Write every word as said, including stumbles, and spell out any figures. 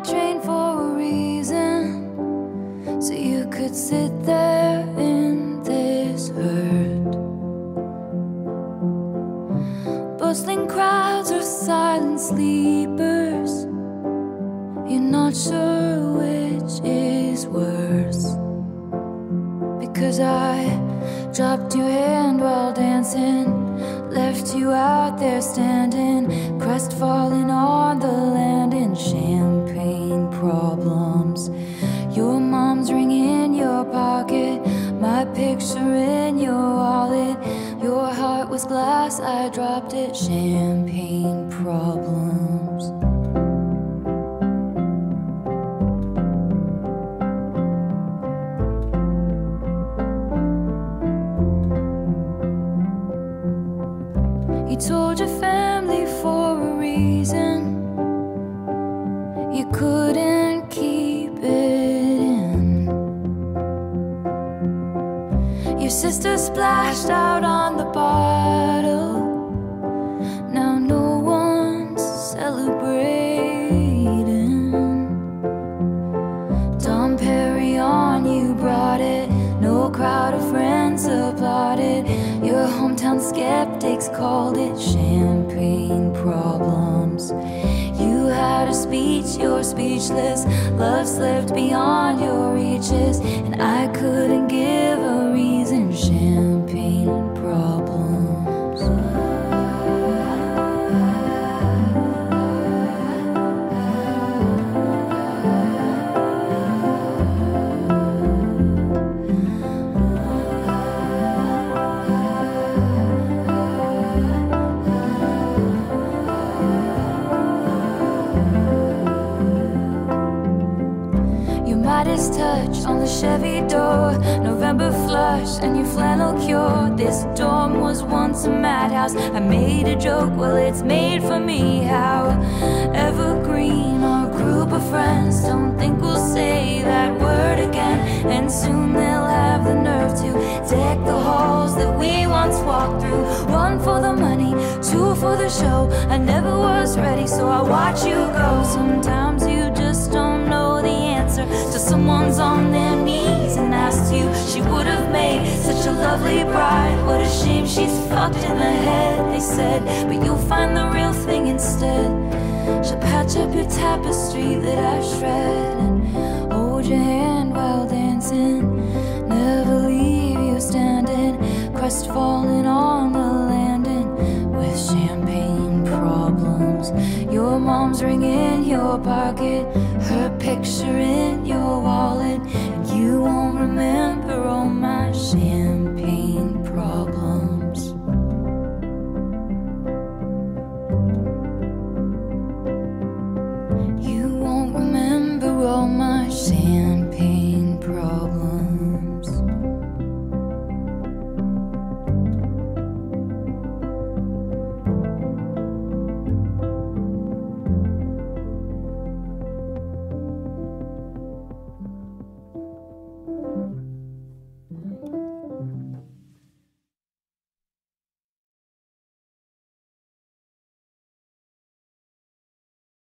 train for a reason, so you could sit there in this hurt. Bustling crowds or silent sleepers, you're not sure which is worse. Because I dropped your hand while dancing, left you out there standing, crestfallen on the land in champagne problems. Your mom's ring in your pocket, my picture in your wallet. Your heart was glass, I dropped it, champagne problems. You told your family for a reason, you couldn't keep it in. Your sister splashed out on the bottle, now no one's celebrating. Dom Perignon, you brought it, no crowd of friends applauded. Your hometown skeptics called it champagne problems. You had a speech, you're speechless. Love slipped beyond your reaches, and I couldn't give a reason. Champagne problems. Midas touch on the Chevy door, November flush and your flannel cure. This dorm was once a madhouse. I made a joke, well it's made for me. How evergreen our group of friends, don't think we'll say that word again. And soon they'll have the nerve to deck the halls that we once walked through. One for the money, two for the show. I never was ready, so I watch you go. Sometimes you just don't know the answer till someone's on their knees and asks you. She would have made such a lovely bride. What a shame she's fucked in the head, they said. But you'll find the real thing instead. She'll patch up your tapestry that I shred and hold your hand while dancing. Never leave you standing, crestfallen on the landing with champagne problems. Your mom's ring in your pocket, her picture in your wallet, and you won't remember all my champagne.